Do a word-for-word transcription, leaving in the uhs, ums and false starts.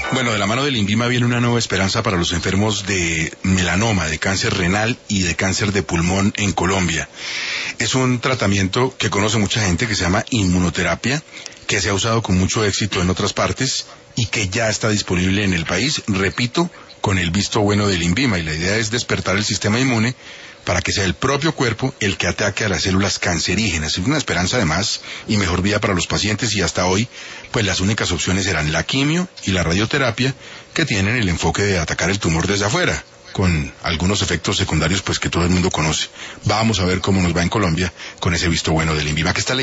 Bueno, de la mano del INVIMA viene una nueva esperanza para los enfermos de melanoma, de cáncer renal y de cáncer de pulmón en Colombia. Es un tratamiento que conoce mucha gente, que se llama inmunoterapia, que se ha usado con mucho éxito en otras partes y que ya está disponible en el país, repito, con el visto bueno del INVIMA, y la idea es despertar el sistema inmune para que sea el propio cuerpo el que ataque a las células cancerígenas. Es una esperanza de más y mejor vida para los pacientes, y hasta hoy, pues las únicas opciones eran la quimio y la radioterapia, que tienen el enfoque de atacar el tumor desde afuera, con algunos efectos secundarios pues que todo el mundo conoce. Vamos a ver cómo nos va en Colombia con ese visto bueno del INVIMA, que está